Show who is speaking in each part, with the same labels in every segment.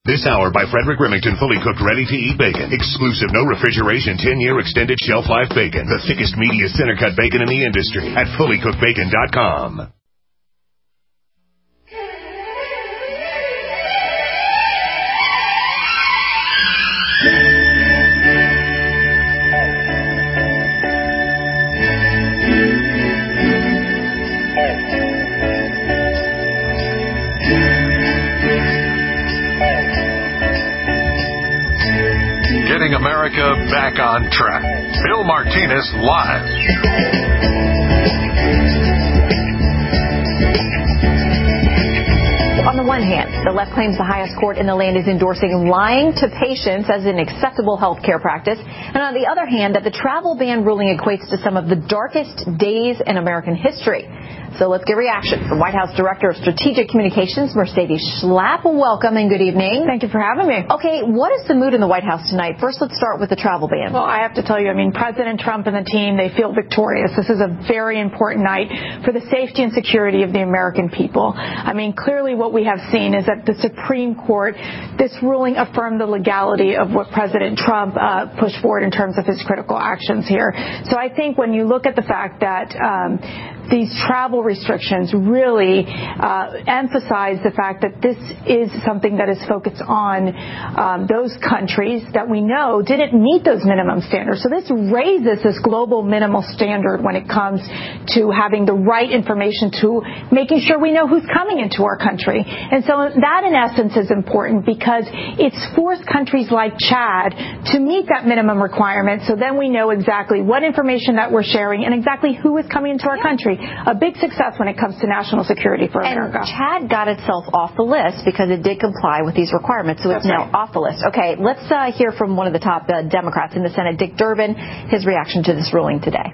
Speaker 1: This hour by Frederick Remington fully cooked ready-to-eat bacon. Exclusive no refrigeration 10-year extended shelf life bacon. The thickest, meatiest center cut bacon in the industry at fullycookedbacon.com.
Speaker 2: Getting America back on track. Bill Martinez live.
Speaker 3: On the one hand, the left claims the highest court in the land is endorsing lying to patients as an acceptable health care practice. And on the other hand, that the travel ban ruling equates to some of the darkest days in American history. So let's get reaction from White House Director of Strategic Communications, Mercedes Schlapp. Welcome and good evening.
Speaker 4: Thank you for having me.
Speaker 3: Okay, what is the mood in the White House tonight? First, let's start with the travel ban.
Speaker 4: Well, I have to tell you, President Trump and the team, they feel victorious. This is a very important night for the safety and security of the American people. Clearly what we have seen is that the Supreme Court, this ruling affirmed the legality of what President Trump pushed forward in terms of his critical actions here. So I think when you look at the fact that these travel restrictions really emphasize the fact that this is something that is focused on those countries that we know didn't meet those minimum standards. So this raises this global minimal standard when it comes to having the right information, to making sure we know who's coming into our country. And so that, in essence, is important because it's forced countries like Chad to meet that minimum requirement, so then we know exactly what information that we're sharing and exactly who is coming into our country. A big success when it comes to national security for America.
Speaker 3: And Chad got itself off the list because it did comply with these requirements, so it's now off the list. Okay, let's hear from one of the top Democrats in the Senate, Dick Durbin, his reaction to this ruling today.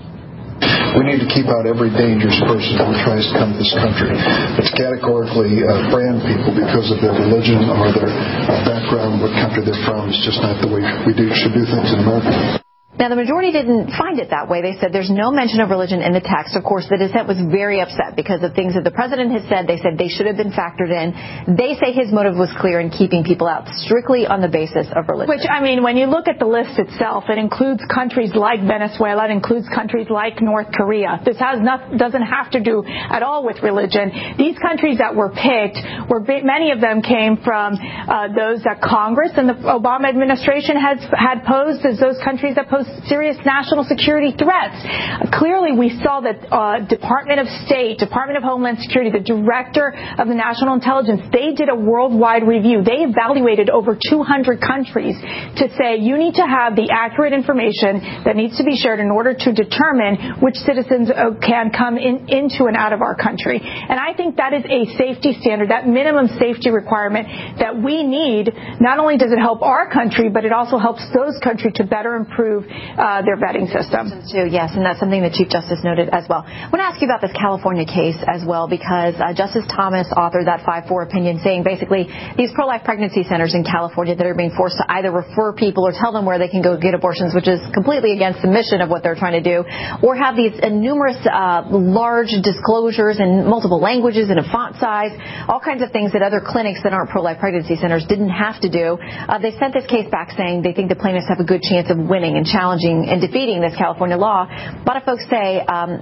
Speaker 5: We need to keep out every dangerous person who tries to come to this country. It's categorically brand people because of their religion or their background, what country they're from. It's just not the way we should do things in America.
Speaker 3: Now, the majority didn't find it that way. They said there's no mention of religion in the text. Of course, the dissent was very upset because of things that the president has said. They said they should have been factored in. They say his motive was clear in keeping people out strictly on the basis of religion.
Speaker 4: Which, when you look at the list itself, it includes countries like Venezuela. It includes countries like North Korea. This doesn't have to do at all with religion. These countries that were picked, many of them came from those that Congress and the Obama administration had posed as those countries that pose serious national security threats. Clearly, we saw that Department of State, Department of Homeland Security, the Director of the National Intelligence, they did a worldwide review. They evaluated over 200 countries to say you need to have the accurate information that needs to be shared in order to determine which citizens can come into and out of our country. And I think that is a safety standard, that minimum safety requirement that we need. Not only does it help our country, but it also helps those countries to better improve their vetting system.
Speaker 3: Yes, and that's something that Chief Justice noted as well. I want to ask you about this California case as well, because Justice Thomas authored that 5-4 opinion saying basically these pro-life pregnancy centers in California that are being forced to either refer people or tell them where they can go get abortions, which is completely against the mission of what they're trying to do, or have these numerous large disclosures in multiple languages and a font size, all kinds of things that other clinics that aren't pro-life pregnancy centers didn't have to do. They sent this case back saying they think the plaintiffs have a good chance of winning and challenging and defeating this California law. A lot of folks say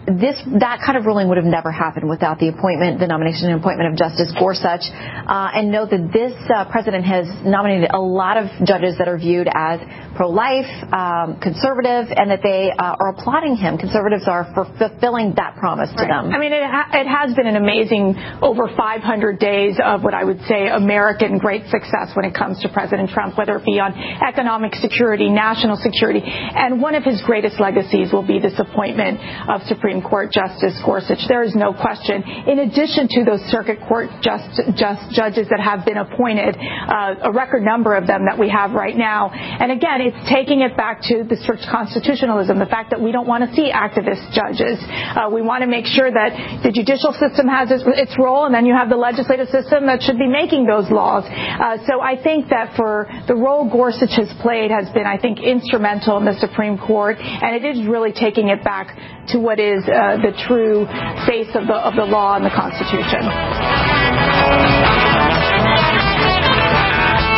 Speaker 3: that kind of ruling would have never happened without the nomination and appointment of Justice Gorsuch, and note that this president has nominated a lot of judges that are viewed as pro-life, conservative, and that they are applauding him. Conservatives are for fulfilling that promise to them.
Speaker 4: It has been an amazing over 500 days of what I would say American great success when it comes to President Trump, whether it be on economic security, national security, and one of his greatest legacies will be this appointment of Supreme Court Justice Gorsuch. There is no question. In addition to those circuit court judges that have been appointed, a record number of them that we have right now. And again, it's taking it back to the strict constitutionalism, the fact that we don't want to see activist judges. We want to make sure that the judicial system has its role, and then you have the legislative system that should be making those laws. So I think that for the role Gorsuch has played has been, I think, instrumental in the Supreme Court, and it is really taking it back to what is the true face of the law and the Constitution.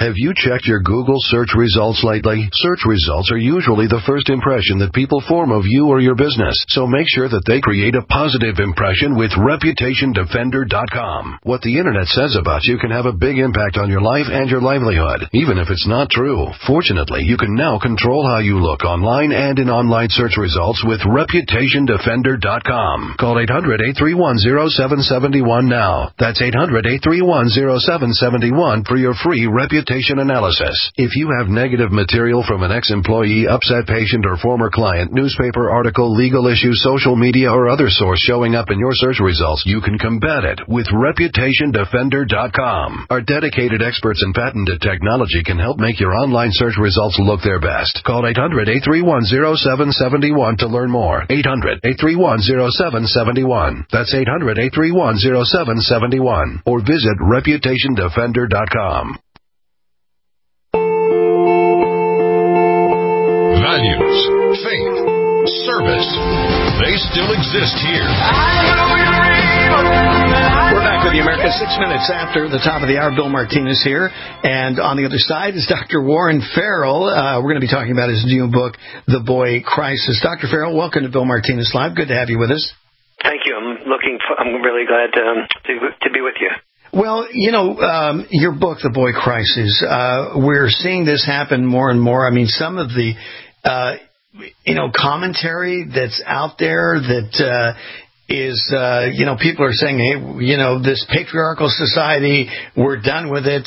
Speaker 6: Have you checked your Google search results lately? Search results are usually the first impression that people form of you or your business, so make sure that they create a positive impression with ReputationDefender.com. What the Internet says about you can have a big impact on your life and your livelihood, even if it's not true. Fortunately, you can now control how you look online and in online search results with ReputationDefender.com. Call 800-831-0771 now. That's 800-831-0771 for your free reputation analysis. If you have negative material from an ex-employee, upset patient, or former client, newspaper article, legal issue, social media, or other source showing up in your search results, you can combat it with ReputationDefender.com. Our dedicated experts in patented technology can help make your online search results look their best. Call 800-831-0771 to learn more. 800-831-0771. That's 800-831-0771. Or visit ReputationDefender.com.
Speaker 2: Values, faith, service. They still exist here.
Speaker 7: We're back with the America 6 minutes after the top of the hour. Bill Martinez here. And on the other side is Dr. Warren Farrell. We're going to be talking about his new book, The Boy Crisis. Dr. Farrell, welcome to Bill Martinez Live. Good to have you with us.
Speaker 8: Thank you. I'm really glad to be with you.
Speaker 7: Well, your book, The Boy Crisis, we're seeing this happen more and more. I mean, some of the, commentary that's out there that is, people are saying, hey, this patriarchal society, we're done with it.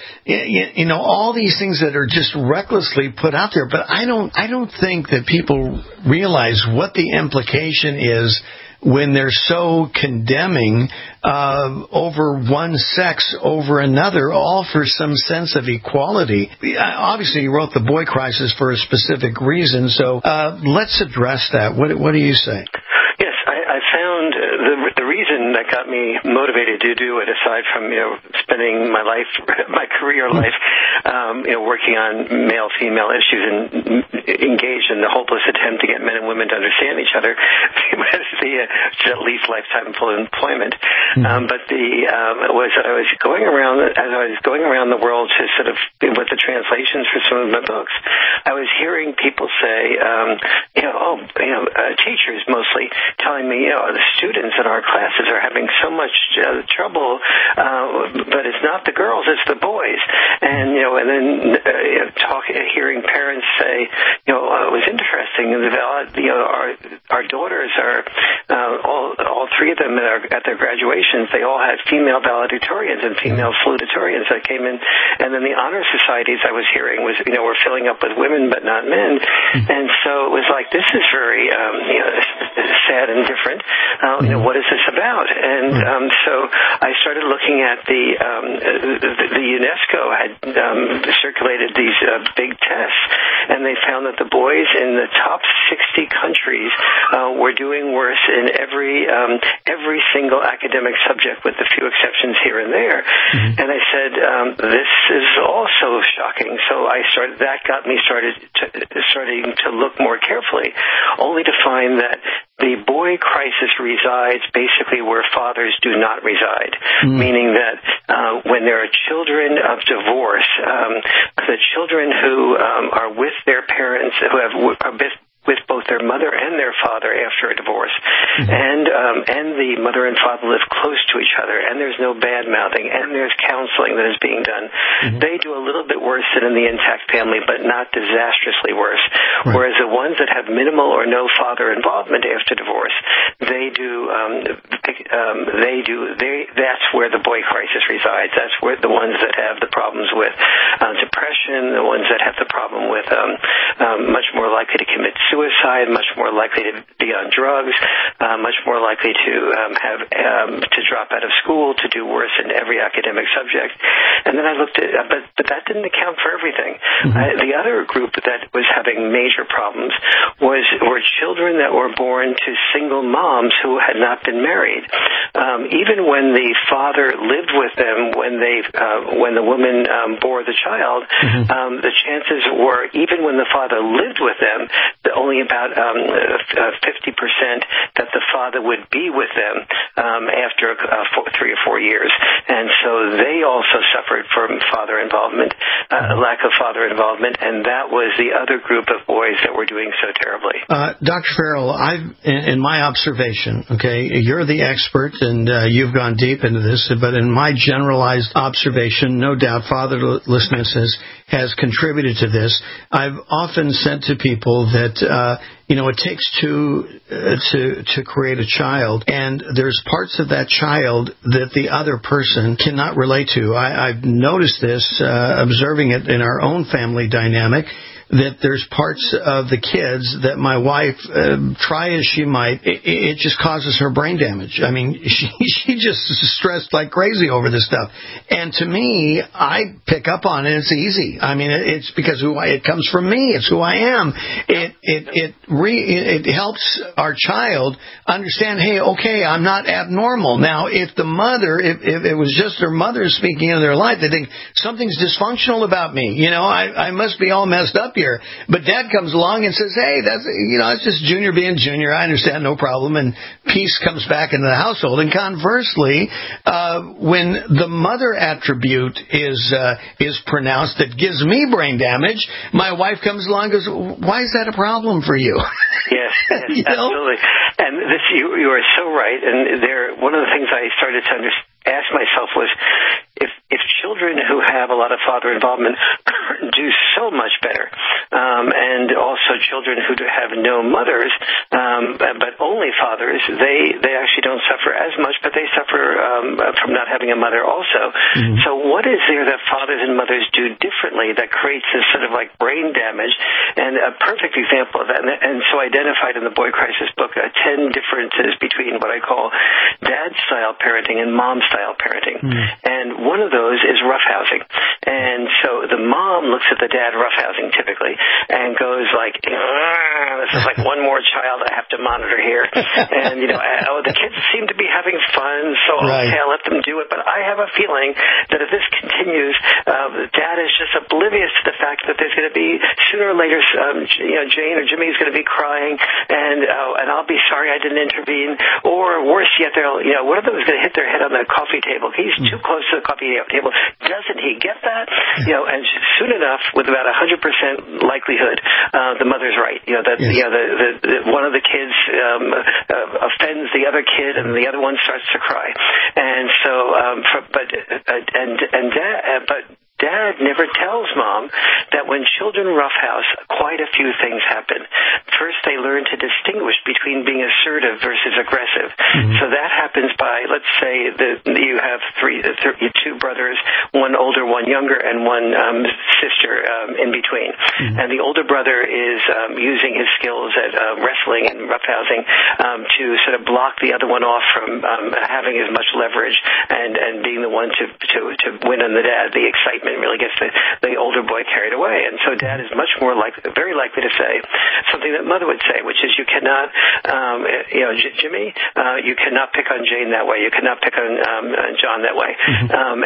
Speaker 7: All these things that are just recklessly put out there. But I don't think that people realize what the implication is when they're so condemning over one sex over another, all for some sense of equality. Obviously, you wrote The Boy Crisis for a specific reason, so let's address that. What do you say?
Speaker 8: Yes, I found the reason that got me motivated to do it, aside from spending my career life, working on male-female issues and engaged in the hopeless attempt to get men and women to understand each other, was at least lifetime full employment. But was that I was going around the world to sort of with the translations for some of my books, I was hearing people say, teachers mostly telling me, the students in our classes are having so much trouble, but it's not the girls, it's the boys. And then hearing parents say, it was interesting. Our daughters are all three of them at their graduations. They all had female valedictorians and female salutatorians that came in. And then the honor societies I was hearing was, were filling up with women but not men. And so it was like, this is very sad and different. What is this about? And so I started looking at the UNESCO had circulated these big tests, and they found that the boys in the top 60 countries were doing worse in every single academic subject, with a few exceptions here and there. And I said, this is also shocking. So that got me starting to look more carefully, only to find that the boy crisis resides basically where fathers do not reside, meaning that when there are children of divorce, the children who are with their parents, who are with both their mother and their father after a divorce, and the mother and father live close to each other, and there's no bad mouthing, and there's counseling that is being done. They do a little bit worse than in the intact family, but not disastrously worse. Right. Whereas the ones that have minimal or no father involvement after divorce, that's where the boy crisis resides. That's where the ones that have the problems with depression, the ones that have the problem with much more likely to commit suicide, much more likely to be on drugs, much more likely to to drop out of school, to do worse in every academic subject. And then I looked at, but that didn't account for everything. The other group that was having major problems were children that were born to single moms who had not been married. Even when the father lived with them, when the woman bore the child, the chances were, even when the father lived with them, only about 50% that the father would be with them after 3 or 4 years. And so they also suffered from father involvement, lack of father involvement, and that was the other group of boys that were doing so terribly.
Speaker 7: Dr. Farrell, in my observation, okay, you're the expert and you've gone deep into this, but in my generalized observation, no doubt fatherlessness has contributed to this. I've often said to people that it takes two to create a child, and there's parts of that child that the other person cannot relate to. I've noticed this observing it in our own family dynamic, that there's parts of the kids that my wife, try as she might, it just causes her brain damage. I mean, she just is stressed like crazy over this stuff. And to me, I pick up on it. It's easy. I mean, it's because it comes from me. It's who I am. It helps our child understand, hey, okay, I'm not abnormal. Now, if the mother, if it was just their mother speaking into their life, they think something's dysfunctional about me. I must be all messed up here. But Dad comes along and says, hey, it's just Junior being Junior. I understand, no problem. And peace comes back into the household. And conversely, when the mother attribute is pronounced that gives me brain damage, my wife comes along and goes, why is that a problem for you?
Speaker 8: Yes, absolutely. And you are so right. And one of the things I started to ask myself was, if children who have a lot of father involvement do so much better, and also children who have no mothers, but only fathers, they actually don't suffer as much, but they suffer from not having a mother also. Mm-hmm. So what is there that fathers and mothers do differently that creates this sort of like brain damage? And a perfect example of that, and so identified in the Boy Crisis book, 10 differences between what I call dad-style parenting and mom-style parenting. Mm-hmm. And one of those is roughhousing. And so the mom looks at the dad roughhousing typically and goes like, this is like one more child I have to monitor here. And, the kids seem to be having fun, so okay, I'll let them do it. But I have a feeling that if this continues, dad is just oblivious to the fact that there's going to be, sooner or later, Jane or Jimmy is going to be crying, and I'll be sorry I didn't intervene. Or worse yet, one of them is going to hit their head on the coffee table. He's too close to the coffee table. Doesn't he get that? And soon enough, with about 100% likelihood, the mother's right. One of the kids offends the other kid, and the other one starts to cry. And so, but Dad never tells Mom that when children roughhouse, quite a few things happen. First, they learn to distinguish between being assertive versus aggressive. Mm-hmm. So that happens by, let's say, that you have two brothers, one older, one younger, and one sister in between. Mm-hmm. And the older brother is using his skills at wrestling and roughhousing to sort of block the other one off from having as much leverage and being the one to win on the dad, the excitement really gets the older boy carried away. And so Dad is much more very likely to say something that Mother would say, which is, you cannot, Jimmy, you cannot pick on Jane that way. You cannot pick on John that way. Mm-hmm.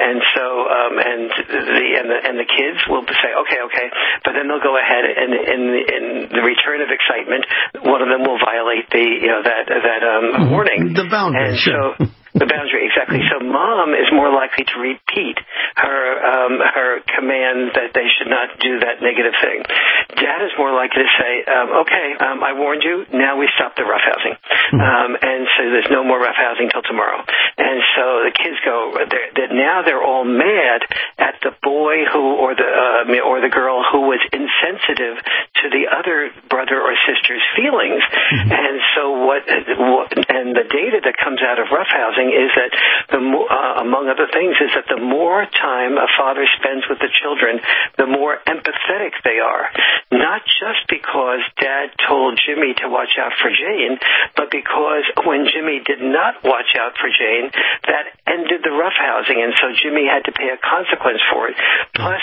Speaker 8: And the kids will say, okay, but then they'll go ahead and in the return of excitement, one of them will violate that warning.
Speaker 7: The boundary.
Speaker 8: And so the boundary, exactly. So Mom is more likely to repeat her command that they should not do that negative thing. Dad is more likely to say, okay, I warned you, now we stop the roughhousing. And so there's no more roughhousing till tomorrow. And so the kids go, now they're all mad at the boy or the girl who was insensitive to the other brother or sister's feelings. And so and the data that comes out of roughhousing is that among other things, is that the more time a father spends with the children, the more empathetic they are. Not just because Dad told Jimmy to watch out for Jane, but because when Jimmy did not watch out for Jane, that ended the roughhousing, and so Jimmy had to pay a consequence for it. Plus,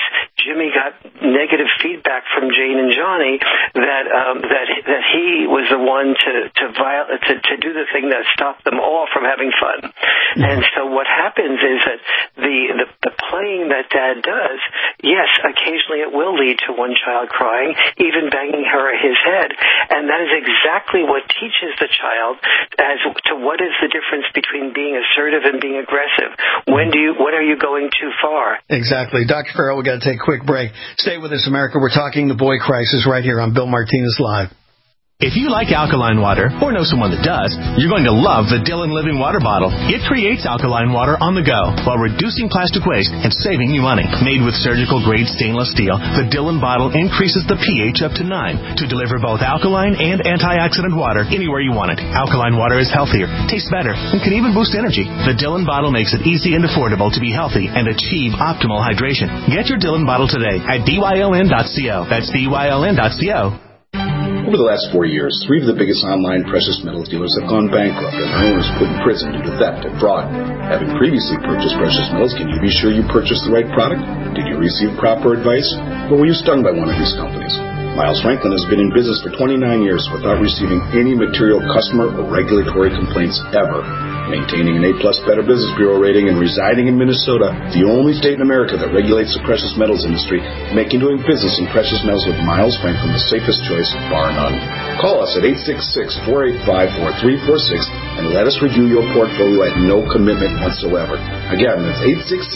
Speaker 8: Jimmy got negative feedback from Jane and Johnny that he was the one to do the thing that stopped them all from having fun. And so what happens is that the playing that Dad does, yes, occasionally it will lead to one child crying, even banging her or his head, and that is exactly what teaches the child as to what is the difference between being assertive and being aggressive. When are you going too far?
Speaker 7: Exactly. Dr. Farrell, we've got to take a quick break. Stay with us, America. We're talking the boy crisis right here on Bill Martinez Live.
Speaker 9: If you like alkaline water, or know someone that does, you're going to love the Dillon Living Water Bottle. It creates alkaline water on the go while reducing plastic waste and saving you money. Made with surgical-grade stainless steel, the Dillon bottle increases the pH up to 9 to deliver both alkaline and antioxidant water anywhere you want it. Alkaline water is healthier, tastes better, and can even boost energy. The Dillon bottle makes it easy and affordable to be healthy and achieve optimal hydration. Get your Dillon bottle today at dyln.co. That's dyln.co.
Speaker 10: Over the last 4 years, 3 of the biggest online precious metals dealers have gone bankrupt and their owners put in prison due to theft and fraud. Having previously purchased precious metals, can you be sure you purchased the right product? Did you receive proper advice? Or were you stung by one of these companies? Miles Franklin has been in business for 29 years without receiving any material customer or regulatory complaints ever. Maintaining an A-plus Better Business Bureau rating and residing in Minnesota, the only state in America that regulates the precious metals industry, making doing business in precious metals with Miles Franklin the safest choice, bar none. Call us at 866-485-4346 and let us review your portfolio at no commitment whatsoever. Again, that's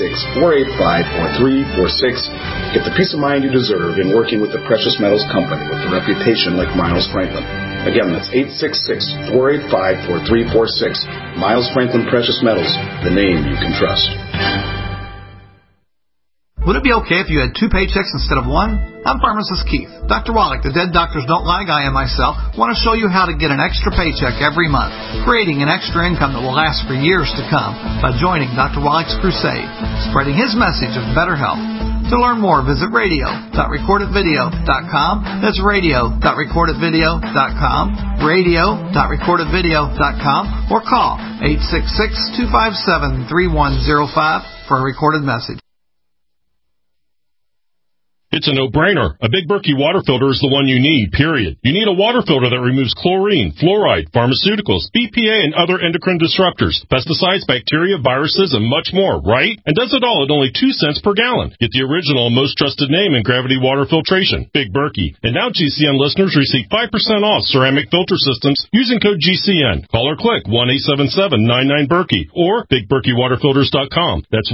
Speaker 10: 866-485-4346. Get the peace of mind you deserve in working with the precious metals company with a reputation like Miles Franklin. Again, that's 866-485-4346. Miles Franklin Precious Metals, the name you can trust.
Speaker 11: Would it be okay if you had 2 paychecks instead of 1? I'm Pharmacist Keith. Dr. Wallach, the Dead Doctors Don't Lie guy, and myself want to show you how to get an extra paycheck every month, creating an extra income that will last for years to come by joining Dr. Wallach's crusade, spreading his message of better health. To learn more, visit radio.recordedvideo.com. That's radio.recordedvideo.com, radio.recordedvideo.com, or call 866-257-3105 for a recorded message.
Speaker 12: It's a no-brainer. A Big Berkey water filter is the one you need, period. You need a water filter that removes chlorine, fluoride, pharmaceuticals, BPA, and other endocrine disruptors, pesticides, bacteria, viruses, and much more, right? And does it all at only 2 cents per gallon. Get the original and most trusted name in gravity water filtration, Big Berkey. And now GCN listeners receive 5% off ceramic filter systems using code GCN. Call or click 1-877-99-BERKEY or BigBerkeyWaterFilters.com. That's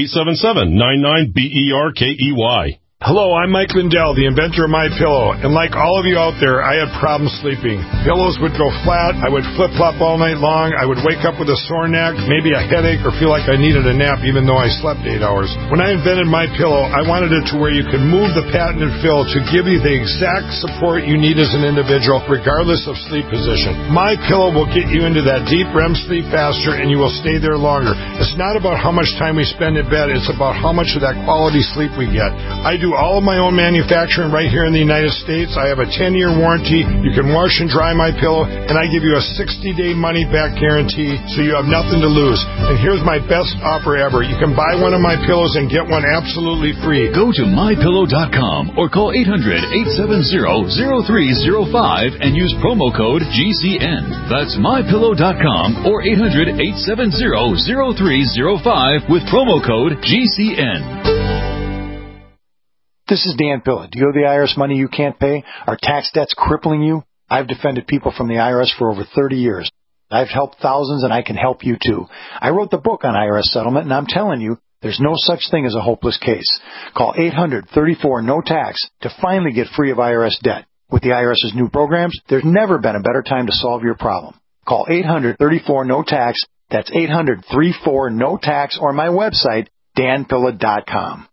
Speaker 12: 1-877-99-BERKEY.
Speaker 13: Hello, I'm Mike Lindell, the inventor of MyPillow, and like all of you out there, I had problems sleeping. Pillows would go flat, I would flip-flop all night long, I would wake up with a sore neck, maybe a headache, or feel like I needed a nap even though I slept 8 hours. When I invented MyPillow, I wanted it to where you could move the patented fill to give you the exact support you need as an individual, regardless of sleep position. MyPillow will get you into that deep REM sleep faster, and you will stay there longer. It's not about how much time we spend in bed, it's about how much of that quality sleep we get. I do all of my own manufacturing right here in the United States. I have a 10-year warranty. You can wash and dry my pillow, and I give you a 60-day money-back guarantee, so you have nothing to lose. And here's my best offer ever. You can buy one of my pillows and get one absolutely free.
Speaker 14: Go to MyPillow.com or call 800-870-0305 and use promo code GCN. That's MyPillow.com or 800-870-0305 with promo code GCN.
Speaker 15: This is Dan Pilla. Do you owe the IRS money you can't pay? Are tax debts crippling you? I've defended people from the IRS for over 30 years. I've helped thousands, and I can help you too. I wrote the book on IRS settlement, and I'm telling you, there's no such thing as a hopeless case. Call 800-34-NO-TAX to finally get free of IRS debt. With the IRS's new programs, there's never been a better time to solve your problem. Call 800-34-NO-TAX. That's 800-34-NO-TAX, or my website, danpilla.com.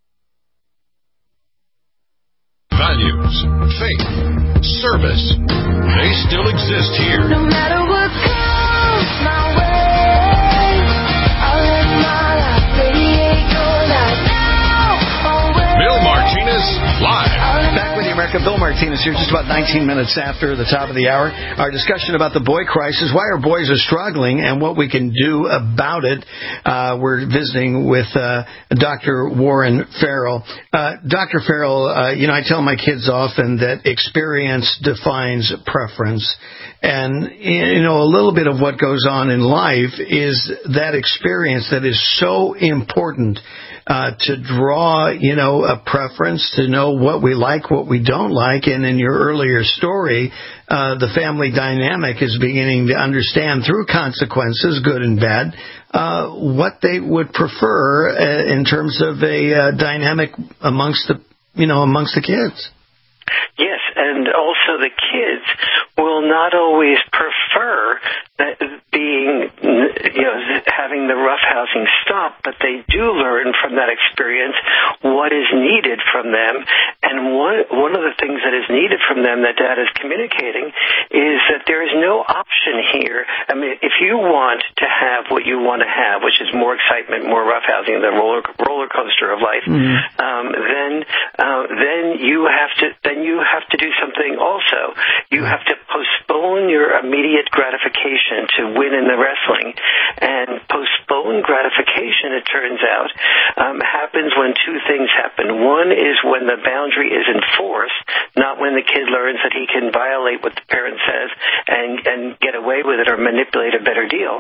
Speaker 2: Values, faith, service, they still exist here.
Speaker 16: No matter what comes my way, I'll let my life radiate your life now.
Speaker 2: Bill Martinez, live.
Speaker 7: Back with you, America. Bill Martinez here, just about 19 minutes after the top of the hour. Our discussion about the boy crisis, why our boys are struggling, and what we can do about it. We're visiting with Dr. Warren Farrell. Dr. Farrell, I tell my kids often that experience defines preference. And, a little bit of what goes on in life is that experience that is so important to draw, a preference, to know what we like, what we don't like. And in your earlier story, the family dynamic is beginning to understand through consequences, good and bad, what they would prefer in terms of a dynamic amongst the kids.
Speaker 8: Yes, and also the kids will not always prefer that being, having the roughhousing stop, but they do learn from that experience what is needed from them. And one of the things that is needed from them that Dad is communicating is that there is no option here. I mean, if you want to have what you want to have, which is more excitement, more roughhousing, the roller coaster of life, then you have to do something also. You have to postpone your immediate gratification to win in the wrestling. And postponed gratification, it turns out, happens when two things happen. One is when the boundary is enforced, not when the kid learns that he can violate what the parent says and get away with it or manipulate a better deal.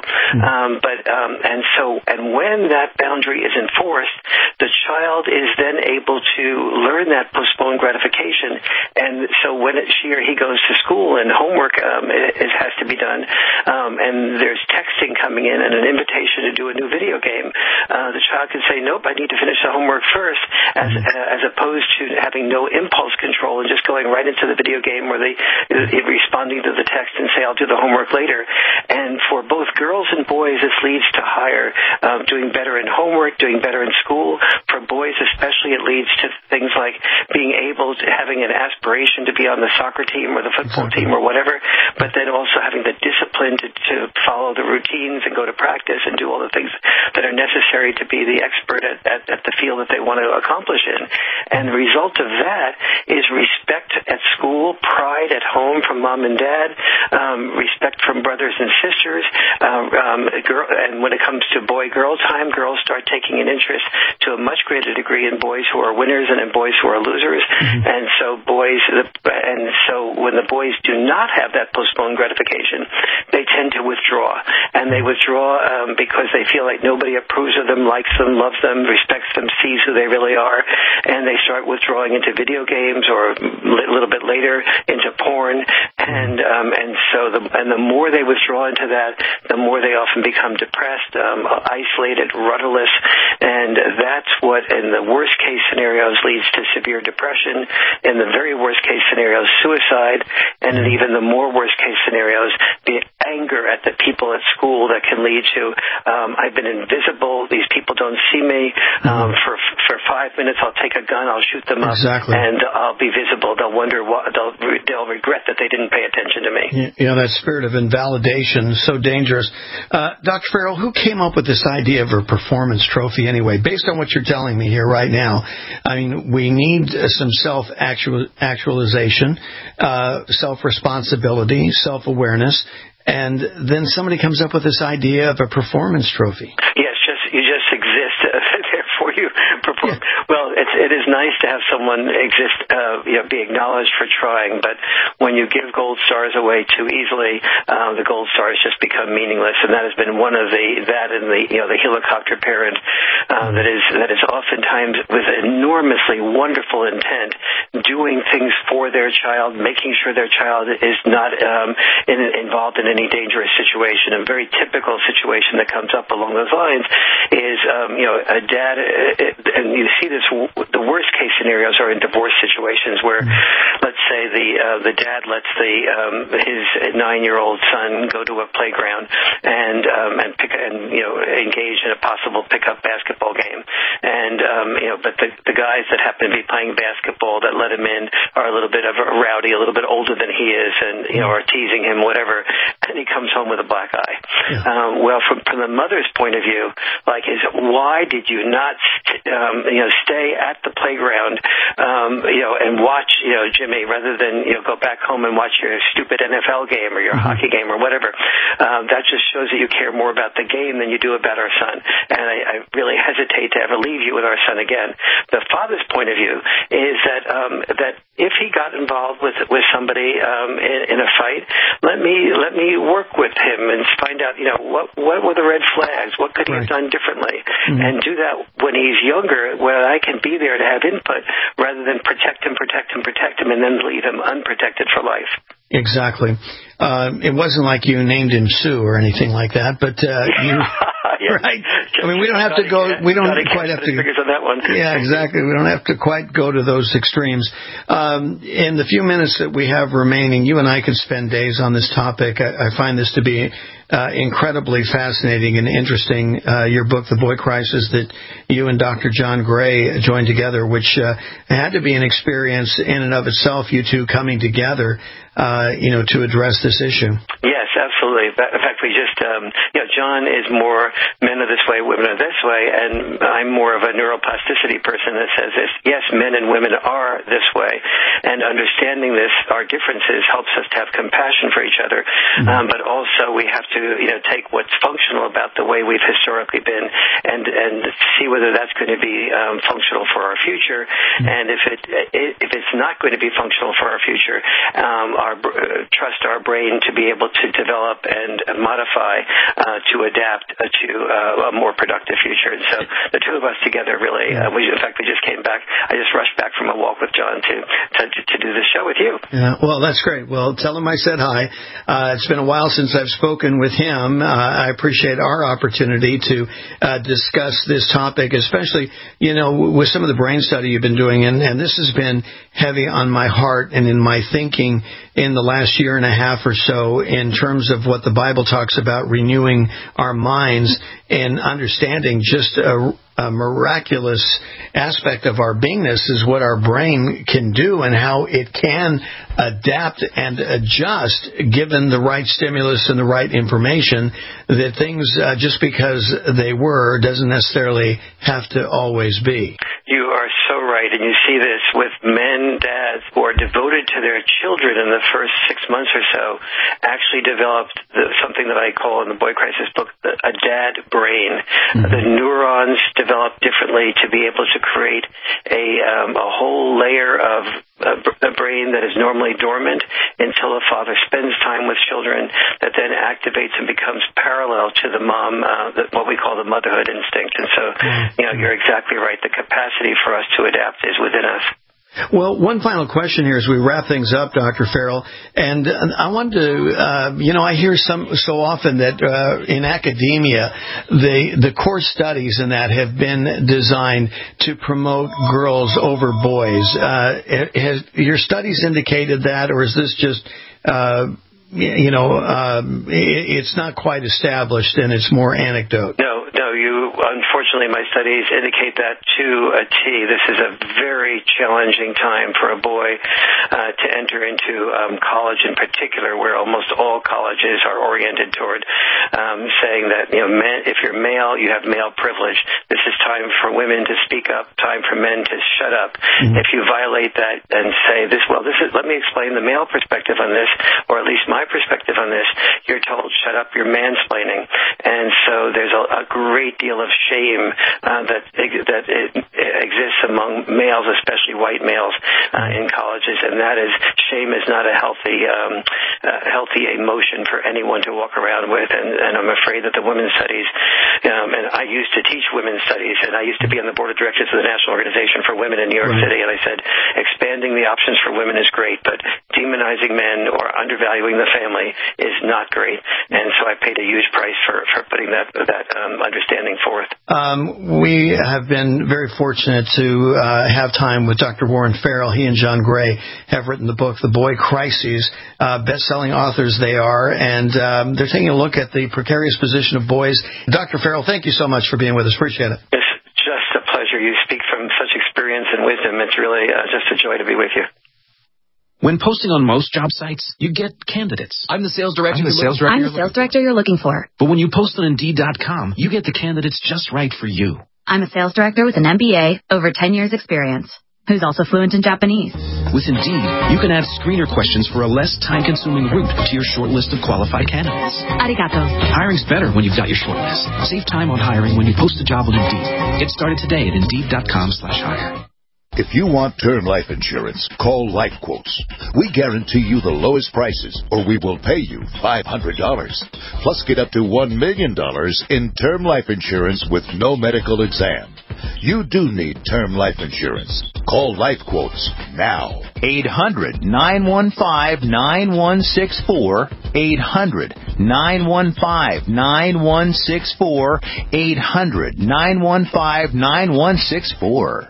Speaker 8: And when that boundary is enforced, the child is then able to learn that postponed gratification. And so when she or he goes to school and homework has to be done, and there's texting coming in and an invitation to do a new video game, the child can say, nope, I need to finish the homework first, as opposed to having no impulse control and just going right into the video game or responding to the text and say, I'll do the homework later. And for both girls and boys, this leads to higher doing better in homework, doing better in school. For boys especially, it leads to things like being able to having an aspiration to be on the soccer team or the football team or whatever, but then also having the discipline to follow the routines and go to practice and do all the things that are necessary to be the expert at the field that they want to accomplish in. And the result of that is respect at school, pride at home from mom and dad, respect from brothers and sisters, and when it comes to boy-girl time, girls start taking an interest to a much greater degree in boys who are winners and in boys who are losers. And so when the boys do not have that postponed gratification, they tend to withdraw. And they withdraw because they feel like nobody approves of them, likes them, loves them, respects them, sees who they really are. And they start withdrawing into video games or a little bit later into porn. And the more they withdraw into that, the more they often become depressed, isolated, rudderless. And that's what, in the worst case scenarios, leads to severe depression. In the very worst case scenarios, suicide. And in even the more worst case scenarios, the anger at the people at school that can lead to, I've been invisible, these people don't see me, for 5 minutes I'll take a gun, I'll shoot them up, and I'll be visible. They'll wonder what, they'll regret that they didn't pay attention to me.
Speaker 7: That spirit of invalidation is so dangerous. Dr. Farrell, who came up with this idea of a performance trophy anyway? Based on what you're telling me here right now, I mean, we need some self-actualization, self-responsibility, self-awareness, and then somebody comes up with this idea of a performance trophy.
Speaker 8: Yes, you just exist. Therefore, you perform. Yeah. Well, it is nice to have someone exist, be acknowledged for trying. But when you give gold stars away too easily, the gold stars just become meaningless. And that has been one of the helicopter parent that is oftentimes with enormously wonderful intent, doing things for their child, making sure their child is not involved in any dangerous situation. A very typical situation that comes up along those lines is a dad, and you see this. The worst case scenarios are in divorce situations where, let's say, the dad lets his 9-year-old son go to a playground and engage in a possible pickup basketball game, but the guys that happen to be playing basketball that let him in are a little bit of a rowdy, a little bit older than he is, and are teasing him, whatever. and he comes home with a black eye. Well, from the mother's point of view, like, is why did you not, stay at the playground, and watch, Jimmy, rather than, go back home and watch your stupid NFL game or your hockey game or whatever. That just shows that you care more about the game than you do about our son. And I really hesitate to ever leave you with our son again. The father's point of view is that if he got involved with somebody in a fight, let me work with him and find out, what were the red flags? What could he have done differently? And do that when he's younger, where I can be there to have input rather than protect him, and then leave him unprotected for life.
Speaker 7: Exactly. It wasn't like you named him Sue or anything like that, but you... Right. I mean, we don't have to go. We don't quite have to.
Speaker 8: On that one.
Speaker 7: Yeah, exactly. We don't have to quite go to those extremes. In the few minutes that we have remaining, you and I could spend days on this topic. I find this to be incredibly fascinating and interesting. Your book, The Boy Crisis, that you and Dr. John Gray joined together, which had to be an experience in and of itself. You two coming together, to address this issue.
Speaker 8: Yes, absolutely. In fact, we just, John is more men are this way, women are this way, and I'm more of a neuroplasticity person that says this. Yes, men and women are this way, and understanding this, our differences, helps us to have compassion for each other. But also, we have to, take what's functional about the way we've historically been, and see whether that's going to be functional for our future. And if it's not going to be functional for our future, trust our brain to be able to develop and modify to adapt to a more productive future. And so the two of us together really, in fact, we just came back. I just rushed back from a walk with John to do this show with you.
Speaker 7: Yeah, well, that's great. Well, tell him I said hi. It's been a while since I've spoken with him. I appreciate our opportunity to discuss this topic, especially, with some of the brain study you've been doing. And this has been heavy on my heart and in my thinking in the last year and a half or so, in terms of what the Bible talks about renewing our minds and understanding just a miraculous aspect of our beingness is what our brain can do and how it can adapt and adjust given the right stimulus and the right information, that things, just because they were, doesn't necessarily have to always be.
Speaker 8: You are so right, and you see this with men, dads, who are devoted to their children in the first 6 months or so, actually developed something that I call in the Boy Crisis book a dad brain. The neurons develop differently to be able to create a whole layer of a brain that is normally dormant until a father spends time with children, that then activates and becomes parallel to the mom, what we call the motherhood instinct. And so, you're exactly right. The capacity for us to adapt is within us.
Speaker 7: Well, one final question here as we wrap things up, Dr. Farrell, and I wanted to, I hear so often that in academia, the core studies in that have been designed to promote girls over boys. Has your studies indicated that, or is this just, it's not quite established and it's more anecdote?
Speaker 8: No, unfortunately, my studies indicate that to a T. This is a very challenging time for a boy to enter into college in particular, where almost all colleges are oriented toward saying that, men, if you're male, you have male privilege. This is time for women to speak up, time for men to shut up. If you violate that and say this, let me explain the male perspective on this, or at least my perspective on this, you're told, shut up, you're mansplaining. And so there's a great deal of shame that exists among males, especially white males, in colleges, and that is, shame is not a healthy emotion for anyone to walk around with. And I'm afraid that the women's studies, and I used to teach women's studies, and I used to be on the board of directors of the National Organization for Women in New York City, and I said, expanding the options for women is great, but demonizing men or undervaluing the family is not great. And so I paid a huge price for putting that understanding forth.
Speaker 7: We have been very fortunate to have time with Dr. Warren Farrell. He and John Gray have written the book, The Boy Crises. Best-selling authors they are, and they're taking a look at the precarious position of boys. Dr. Farrell, thank you so much for being with us. Appreciate it.
Speaker 8: It's just a pleasure. You speak from such experience and wisdom. It's really just a joy to be with you.
Speaker 17: When posting on most job sites, you get candidates. I'm the sales director.
Speaker 18: I'm the sales director you're looking for.
Speaker 17: But when you post on Indeed.com, you get the candidates just right for you.
Speaker 18: I'm a sales director with an MBA, over 10 years experience, who's also fluent in Japanese.
Speaker 17: With Indeed, you can add screener questions for a less time-consuming route to your short list of qualified candidates.
Speaker 18: Arigato.
Speaker 17: Hiring's better when you've got your short list. Save time on hiring when you post a job on Indeed. Get started today at Indeed.com/hire.
Speaker 19: If you want term life insurance, call Life Quotes. We guarantee you the lowest prices, or we will pay you $500. Plus, get up to $1 million in term life insurance with no medical exam. You do need term life insurance. Call Life Quotes now.
Speaker 20: 800-915-9164. 800-915-9164. 800-915-9164.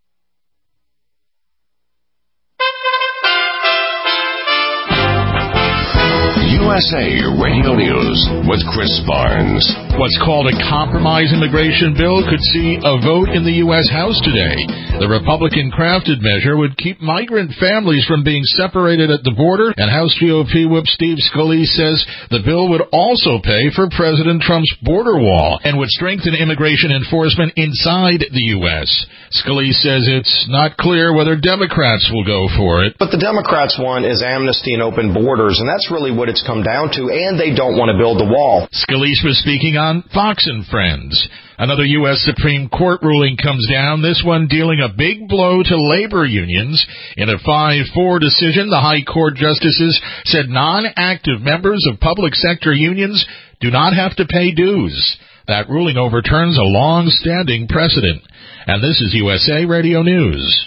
Speaker 1: USA Radio News with Chris Barnes.
Speaker 21: What's called a compromise immigration bill could see a vote in the U.S. House today. The Republican-crafted measure would keep migrant families from being separated at the border, and House GOP Whip Steve Scalise says the bill would also pay for President Trump's border wall and would strengthen immigration enforcement inside the U.S. Scalise says it's not clear whether Democrats will go for it.
Speaker 22: What the Democrats want is amnesty and open borders, and that's really what it's come down to, and they don't want to build the wall.
Speaker 21: Scalise was speaking on Fox and Friends. Another U.S. Supreme Court ruling comes down, this one dealing a big blow to labor unions. In a 5-4 decision, the High Court justices said non-active members of public sector unions do not have to pay dues. That ruling overturns a long-standing precedent. And this is USA Radio News.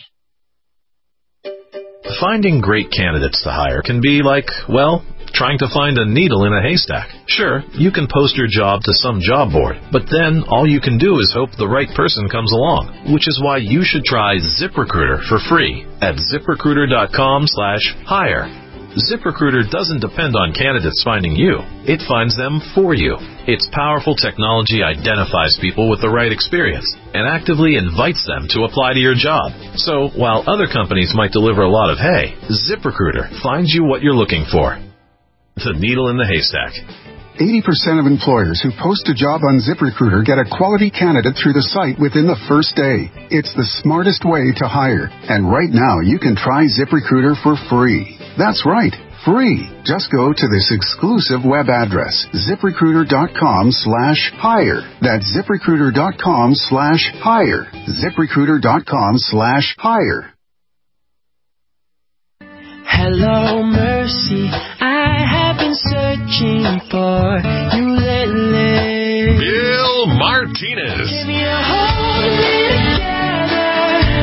Speaker 23: Finding great candidates to hire can be like, well, trying to find a needle in a haystack. Sure, you can post your job to some job board, but then all you can do is hope the right person comes along, which is why you should try ZipRecruiter for free at ZipRecruiter.com/hire. ZipRecruiter doesn't depend on candidates finding you. It finds them for you. Its powerful technology identifies people with the right experience and actively invites them to apply to your job. So while other companies might deliver a lot of hay, ZipRecruiter finds you what you're looking for. The needle in the haystack.
Speaker 24: 80% of employers who post a job on ZipRecruiter get a quality candidate through the site within the first day. It's the smartest way to hire. And right now, you can try ZipRecruiter for free. That's right, free. Just go to this exclusive web address, ZipRecruiter.com/hire. That's ZipRecruiter.com/hire. ZipRecruiter.com/hire.
Speaker 16: Hello, Mercy. I have been searching for you lately.
Speaker 1: Bill Martinez.
Speaker 16: Can you hold me together?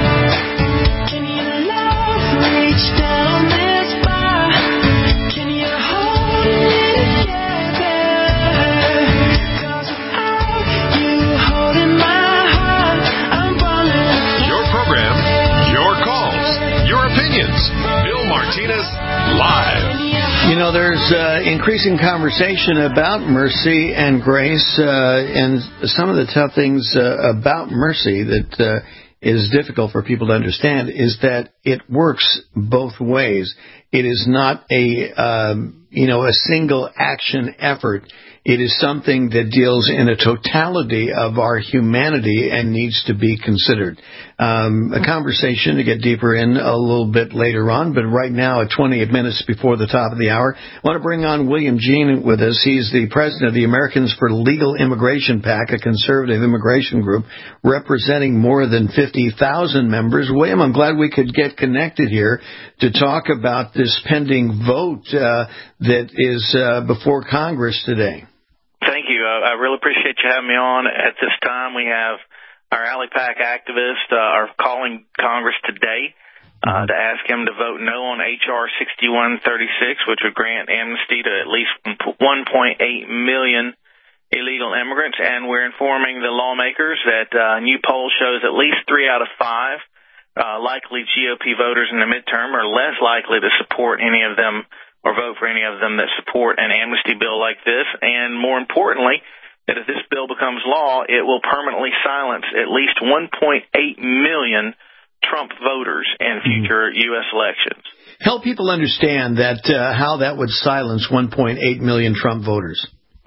Speaker 16: Can your love reach down this far? Can you hold me together? 'Cause without you holding my heart, I'm falling.
Speaker 1: Your program, your calls, your opinions. Bill Martinez live.
Speaker 7: You know, there's increasing conversation about mercy and grace, and some of the tough things about mercy that is difficult for people to understand is that it works both ways. It is not a single action effort. It is something that deals in a totality of our humanity and needs to be considered. A conversation to get deeper in a little bit later on, but right now at 28 minutes before the top of the hour, I want to bring on William Jean with us. He's the president of the Americans for Legal Immigration PAC, a conservative immigration group representing more than 50,000 members. William, I'm glad we could get connected here to talk about this pending vote that is before Congress today.
Speaker 25: Thank you. I really appreciate you having me on at this time. We have our Alley PAC activists are calling Congress today to ask him to vote no on H.R. 6136, which would grant amnesty to at least 1.8 million illegal immigrants. And we're informing the lawmakers that a new poll shows at least 3 out of 5 likely GOP voters in the midterm are less likely to support any of them or vote for any of them that support an amnesty bill like this. And more importantly, that if this bill becomes law, it will permanently silence at least 1.8 million Trump voters in future U.S. elections.
Speaker 7: Help people understand that how that would silence 1.8 million Trump voters.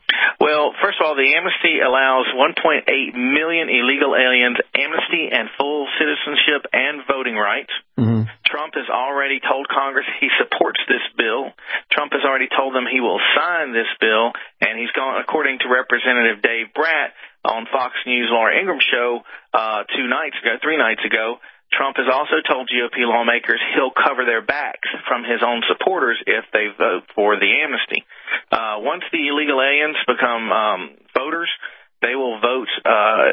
Speaker 25: Well, first of all, the amnesty allows 1.8 million illegal aliens amnesty and full citizenship and voting rights.
Speaker 7: Mm-hmm.
Speaker 25: Trump has already told Congress he supports this bill. Trump has already told them he will sign this bill, and he's gone, according to Representative Dave Bratt on Fox News' Laura Ingraham show 3 nights ago, Trump has also told GOP lawmakers he'll cover their backs from his own supporters if they vote for the amnesty. Once the illegal aliens become voters, they will vote 90%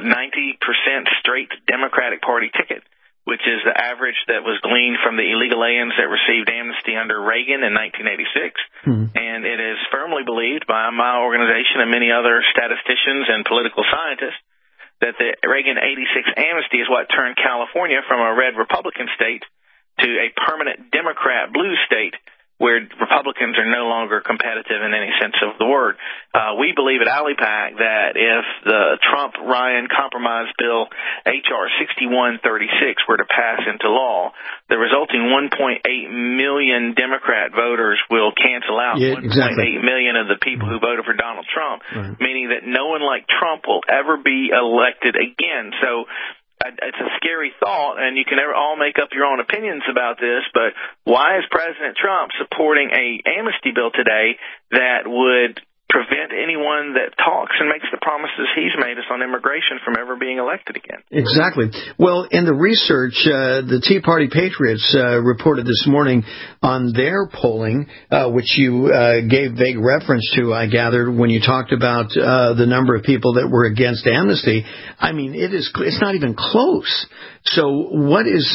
Speaker 25: straight Democratic Party ticket, which is the average that was gleaned from the illegal aliens that received amnesty under Reagan in 1986. And it is firmly believed by my organization and many other statisticians and political scientists that the Reagan 86 amnesty is what turned California from a red Republican state to a permanent Democrat blue state where Republicans are no longer competitive in any sense of the word. We believe at AliPac that if the Trump-Ryan compromise bill H.R. 6136 were to pass into law, the resulting 1.8 million Democrat voters will cancel out 1.8 million of the people who voted for Donald Trump, meaning that no one like Trump will ever be elected again. So it's a scary thought, and you can all make up your own opinions about this, but why is President Trump supporting an amnesty bill today that would prevent anyone that talks and makes the promises he's made us on immigration from ever being elected again?
Speaker 7: Exactly. Well, in the research, the Tea Party Patriots reported this morning on their polling, which you gave vague reference to, I gathered, when you talked about the number of people that were against amnesty. I mean, it's not even close. So what is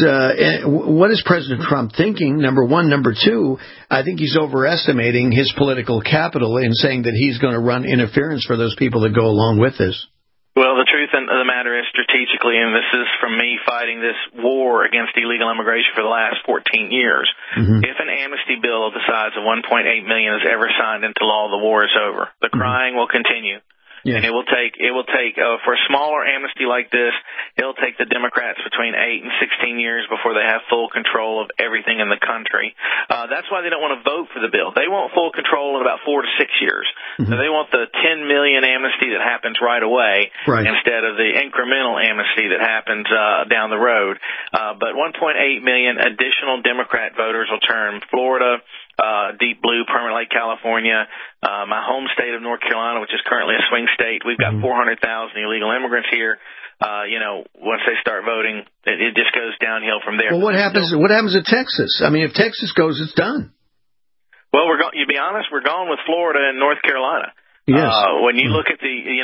Speaker 7: President Trump thinking, number one? Number two, I think he's overestimating his political capital in saying that he's going to run interference for those people that go along with this.
Speaker 25: Well, the truth of the matter is, strategically, and this is from me fighting this war against illegal immigration for the last 14 years, if an amnesty bill of the size of 1.8 million is ever signed into law, the war is over. The crying will continue.
Speaker 7: Yeah.
Speaker 25: And it will take for a smaller amnesty like this, it'll take the Democrats between 8 and 16 years before they have full control of everything in the country. That's why they don't want to vote for the bill. They want full control in about 4 to 6 years. So they want the 10 million amnesty that happens right away instead of the incremental amnesty that happens down the road. But 1.8 million additional Democrat voters will turn Florida, deep blue, permanent like California, my home state of North Carolina, which is currently a swing state. We've got 400,000 illegal immigrants here. Once they start voting, it just goes downhill from there.
Speaker 7: Well, what happens to Texas? I mean, if Texas goes, it's done.
Speaker 25: Well, you be honest, we're gone with Florida and North Carolina.
Speaker 7: Yes.
Speaker 25: When you look at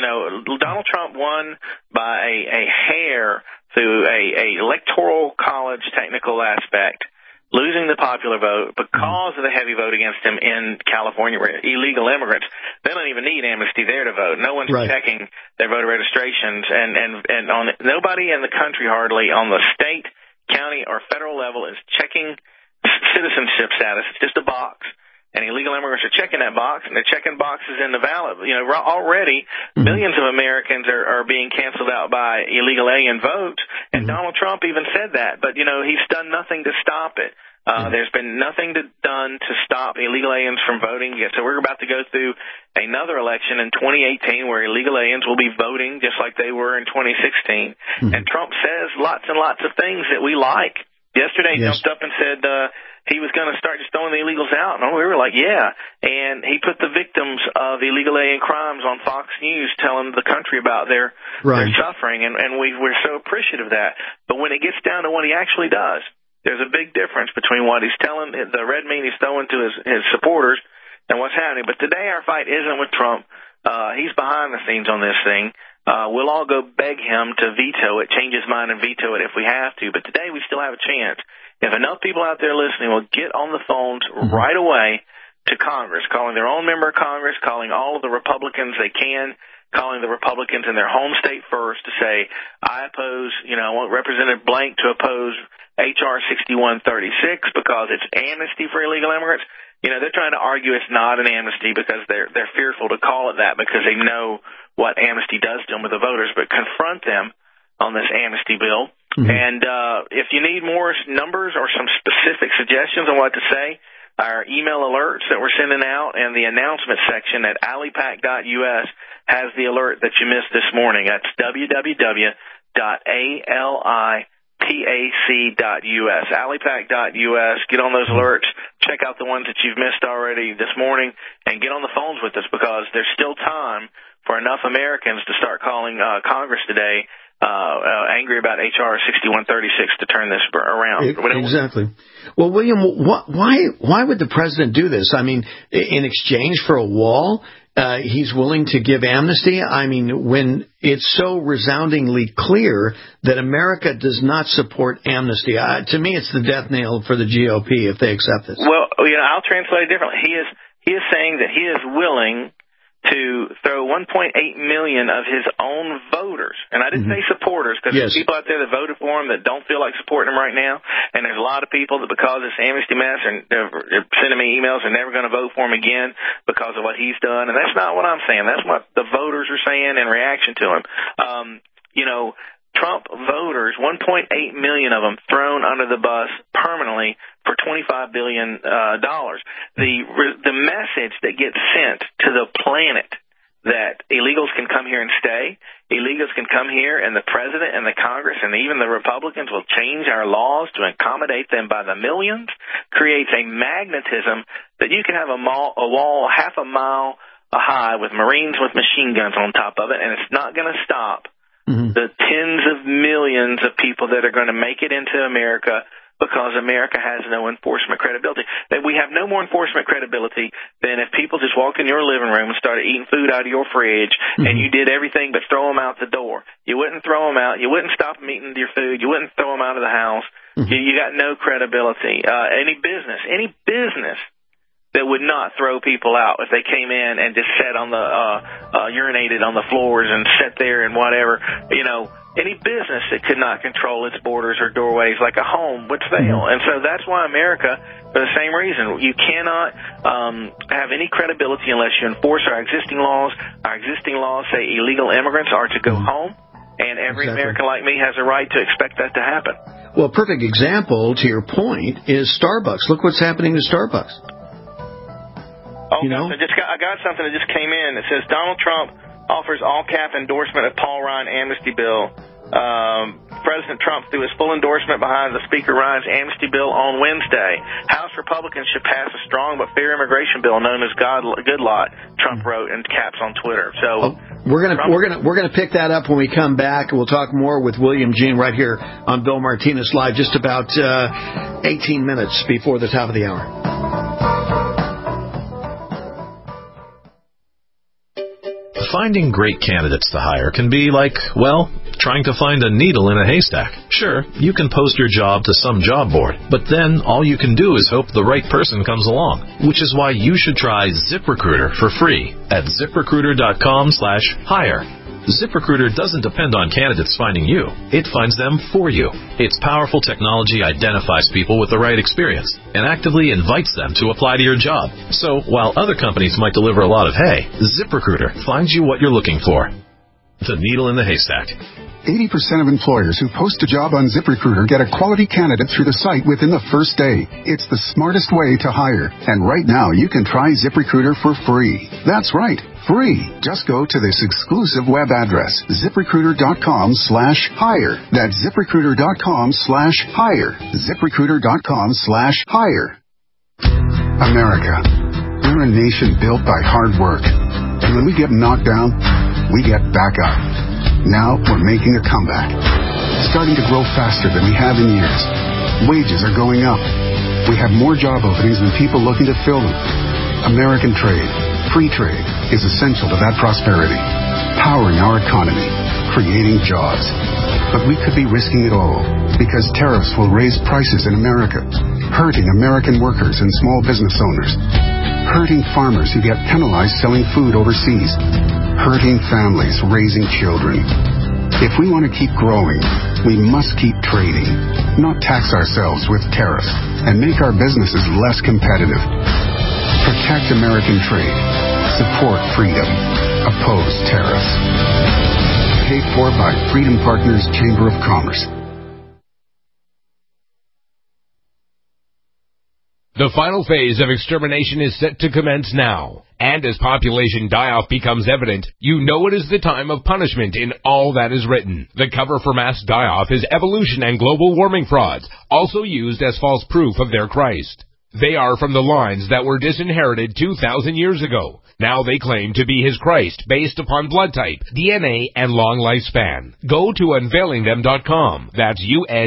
Speaker 25: Donald Trump won by a hair through a electoral college technical aspect, losing the popular vote because of the heavy vote against him in California, where illegal immigrants, they don't even need amnesty there to vote. No one's checking their voter registrations, and nobody in the country hardly on the state, county, or federal level is checking citizenship status. It's just a box. And illegal immigrants are checking that box, and they're checking boxes in the ballot. Already millions of Americans are being canceled out by illegal alien votes, and Donald Trump even said that. But, he's done nothing to stop it. There's been nothing done to stop illegal aliens from voting yet. So we're about to go through another election in 2018 where illegal aliens will be voting just like they were in 2016. And Trump says lots and lots of things that we like. Yesterday he jumped up and said he was going to start just throwing the illegals out. And we were like, yeah. And he put the victims of illegal alien crimes on Fox News telling the country about their suffering. And we're so appreciative of that. But when it gets down to what he actually does, there's a big difference between what he's telling, the red meat he's throwing to his supporters, and what's happening. But today our fight isn't with Trump. He's behind the scenes on this thing. We'll all go beg him to veto it, change his mind and veto it if we have to. But today we still have a chance. If enough people out there listening will get on the phones right away to Congress, calling their own member of Congress, calling all of the Republicans they can, calling the Republicans in their home state first to say, I oppose, I want Representative Blank to oppose H.R. 6136 because it's amnesty for illegal immigrants. They're trying to argue it's not an amnesty because they're fearful to call it that because they know what amnesty does to them with the voters. But confront them on this amnesty bill. And if you need more numbers or some specific suggestions on what to say, our email alerts that we're sending out and the announcement section at alipac.us has the alert that you missed this morning. That's www.alipac.us. Alipac.us. Get on those alerts. Check out the ones that you've missed already this morning and get on the phones with us, because there's still time for enough Americans to start calling Congress today angry about H.R. 6136 to turn this around.
Speaker 7: Exactly. Well, William, why would the president do this? I mean, in exchange for a wall, he's willing to give amnesty? I mean, when it's so resoundingly clear that America does not support amnesty. To me, it's the death knell for the GOP if they accept this.
Speaker 25: Well, I'll translate it differently. He is saying that he is willing to throw 1.8 million of his own voters, and I didn't say supporters, because there's people out there that voted for him that don't feel like supporting him right now, and there's a lot of people that, because of this amnesty mess, are sending me emails, are never going to vote for him again because of what he's done, and that's not what I'm saying. That's what the voters are saying in reaction to him. Trump voters, 1.8 million of them thrown under the bus permanently for $25 billion. The message that gets sent to the planet that illegals can come here and stay, illegals can come here, and the president and the Congress and even the Republicans will change our laws to accommodate them by the millions, creates a magnetism that you can have a wall half a mile high with Marines with machine guns on top of it, and it's not going to stop the tens of millions of people that are going to make it into America, because America has no enforcement credibility. That we have no more enforcement credibility than if people just walked in your living room and started eating food out of your fridge, and you did everything but throw them out the door. You wouldn't throw them out. You wouldn't stop them eating your food. You wouldn't throw them out of the house. You got no credibility. Any business that would not throw people out if they came in and just sat on the urinated on the floors and sat there and whatever. Any business that could not control its borders or doorways like a home would fail. And so that's why America, for the same reason, you cannot have any credibility unless you enforce our existing laws. Our existing laws say illegal immigrants are to go home, and every American like me has a right to expect that to happen.
Speaker 7: Well, a perfect example, to your point, is Starbucks. Look what's happening to Starbucks.
Speaker 25: I got something that just came in. It says Donald Trump offers all-cap endorsement of Paul Ryan amnesty bill. President Trump threw his full endorsement behind the Speaker Ryan's amnesty bill on Wednesday. House Republicans should pass a strong but fair immigration bill known as Good Lot, Trump wrote in caps on Twitter. So
Speaker 7: we're gonna pick that up when we come back. We'll talk more with William Jean right here on Bill Martinez Live, just about 18 minutes before the top of the hour.
Speaker 23: Finding great candidates to hire can be like, trying to find a needle in a haystack. Sure, you can post your job to some job board, but then all you can do is hope the right person comes along, which is why you should try ZipRecruiter for free at ZipRecruiter.com/hire. ZipRecruiter doesn't depend on candidates finding you. It finds them for you. Its powerful technology identifies people with the right experience and actively invites them to apply to your job. So while other companies might deliver a lot of hay, ZipRecruiter finds you what you're looking for. The needle in the haystack.
Speaker 24: 80% of employers who post a job on ZipRecruiter get a quality candidate through the site within the first day. It's the smartest way to hire. And right now, you can try ZipRecruiter for free. That's right, free. Just go to this exclusive web address, ZipRecruiter.com/hire. That's ZipRecruiter.com/hire. ZipRecruiter.com/hire. America. We're a nation built by hard work. And when we get knocked down, we get back up. Now we're making a comeback, starting to grow faster than we have in years. Wages are going up. We have more job openings than people looking to fill them. American trade, free trade, is essential to that prosperity, powering our economy, creating jobs. But we could be risking it all because tariffs will raise prices in America, hurting American workers and small business owners, hurting farmers who get penalized selling food overseas, hurting families raising children. If we want to keep growing, we must keep trading, not tax ourselves with tariffs and make our businesses less competitive. Protect American trade. Support freedom. Oppose tariffs. Paid for by Freedom Partners Chamber of Commerce.
Speaker 3: The final phase of extermination is set to commence now. And as population die-off becomes evident, you know it is the time of punishment in all that is written. The cover for mass die-off is evolution and global warming frauds, also used as false proof of their Christ. They are from the lines that were disinherited 2,000 years ago. Now they claim to be his Christ based upon blood type, DNA, and long lifespan. Go to unveilingthem.com. That's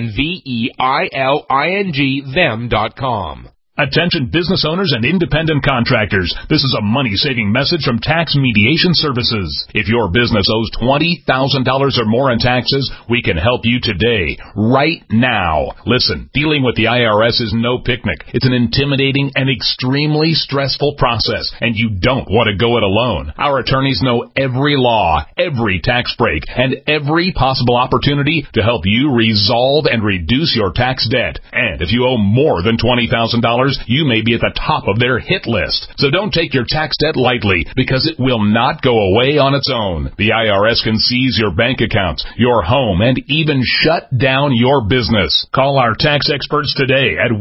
Speaker 3: UNVEILING them.com.
Speaker 4: Attention business owners and independent contractors. This is a money-saving message from Tax Mediation Services. If your business owes $20,000 or more in taxes, we can help you today, right now. Listen, dealing with the IRS is no picnic. It's an intimidating and extremely stressful process, and you don't want to go it alone. Our attorneys know every law, every tax break, and every possible opportunity to help you resolve and reduce your tax debt. And if you owe more than $20,000, you may be at the top of their hit list. So don't take your tax debt lightly, because it will not go away on its own. The IRS can seize your bank accounts, your home, and even shut down your business. Call our tax experts today at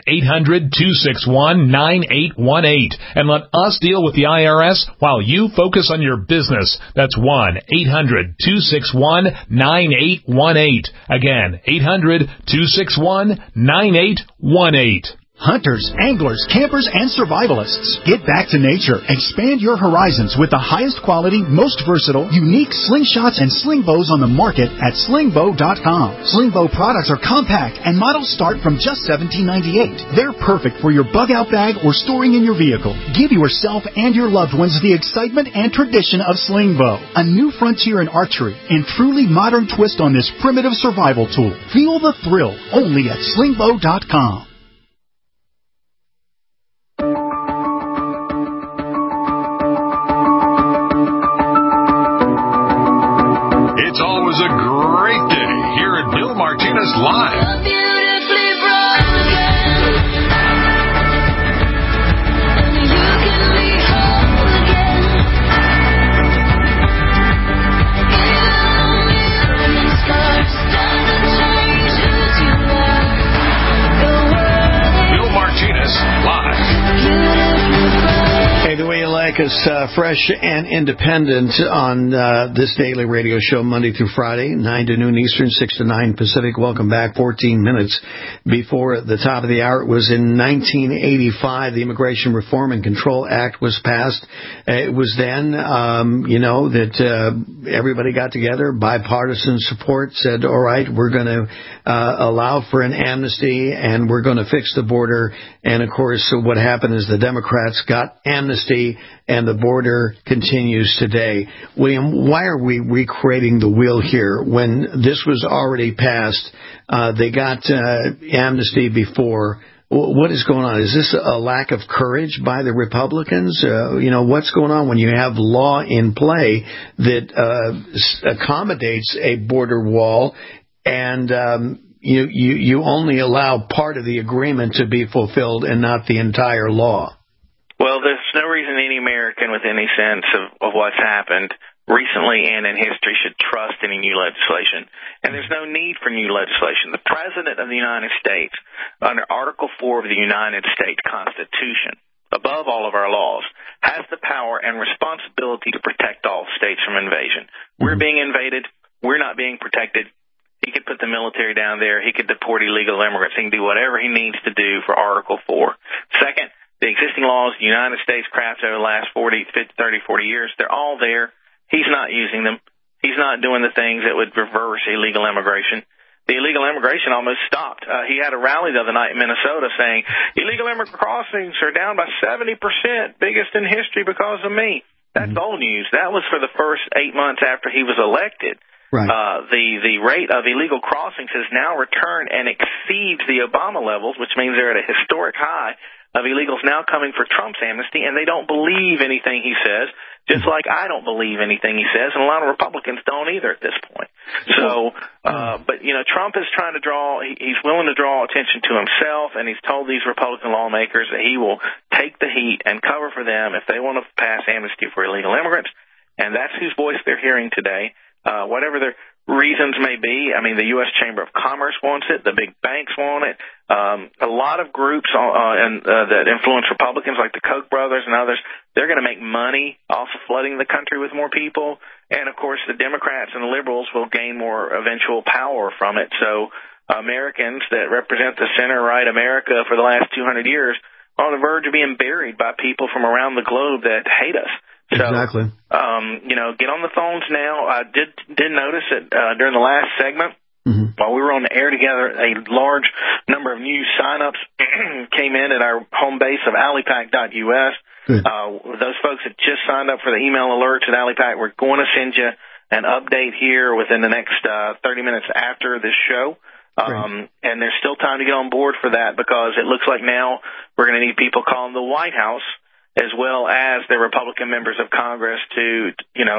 Speaker 4: 1-800-261-9818 and let us deal with the IRS while you focus on your business. That's 1-800-261-9818. Again, 800-261-9818.
Speaker 5: Hunters, anglers, campers, and survivalists. Get back to nature. Expand your horizons with the highest quality, most versatile, unique slingshots and sling bows on the market at slingbow.com. Slingbow products are compact and models start from just $17.98. They're perfect for your bug-out bag or storing in your vehicle. Give yourself and your loved ones the excitement and tradition of Slingbow, a new frontier in archery and truly modern twist on this primitive survival tool. Feel the thrill only at slingbow.com.
Speaker 2: It's always a great day here at Bill Martinez Live. Bill Martinez Live.
Speaker 7: Hey, the way you like us, fresh and independent on this daily radio show, Monday through Friday, 9 to noon Eastern, 6 to 9 Pacific. Welcome back. 14 minutes before the top of the hour. It was in 1985 the Immigration Reform and Control Act was passed. It was then, that everybody got together, bipartisan support, said, all right, we're going to allow for an amnesty and we're going to fix the border. And, of course, what happened is the Democrats got amnesty and the border continues today. William, why are we recreating the wheel here when this was already passed? They got amnesty before. What is going on? Is this a lack of courage by the Republicans? What's going on when you have law in play that accommodates a border wall and you only allow part of the agreement to be fulfilled and not the entire law?
Speaker 25: Well, there's no reason any American with any sense of what's happened recently and in history should trust any new legislation. And there's no need for new legislation. The President of the United States, under Article 4 of the United States Constitution, above all of our laws, has the power and responsibility to protect all states from invasion. We're being invaded. We're not being protected. He could put the military down there. He could deport illegal immigrants. He can do whatever he needs to do for Article 4. Second, the existing laws the United States crafted over the last 40 years, they're all there. He's not using them. He's not doing the things that would reverse illegal immigration. The illegal immigration almost stopped. He had a rally the other night in Minnesota saying, illegal immigrant crossings are down by 70%, biggest in history because of me. That's old news. That was for the first 8 months after he was elected. Right. The rate of illegal crossings has now returned and exceeds the Obama levels, which means they're at a historic high of illegals now coming for Trump's amnesty, and they don't believe anything he says, just like I don't believe anything he says, and a lot of Republicans don't either at this point. So, but Trump is trying to he's willing to draw attention to himself, and he's told these Republican lawmakers that he will take the heat and cover for them if they want to pass amnesty for illegal immigrants, and that's whose voice they're hearing today. whatever their reasons may be. I mean, the U.S. Chamber of Commerce wants it. The big banks want it. A lot of groups that influence Republicans, like the Koch brothers and others, they're going to make money off of flooding the country with more people. And, of course, the Democrats and the liberals will gain more eventual power from it. So Americans that represent the center-right America for the last 200 years are on the verge of being buried by people from around the globe that hate us. So,
Speaker 7: exactly.
Speaker 25: Get on the phones now. I did notice that during the last segment, while we were on the air together, a large number of new sign-ups came in at our home base of Allipac.us. Those folks that just signed up for the email alerts at Allipac, we're going to send you an update here within the next 30 minutes after this show. And there's still time to get on board for that, because it looks like now we're going to need people calling the White House as well as the Republican members of Congress to,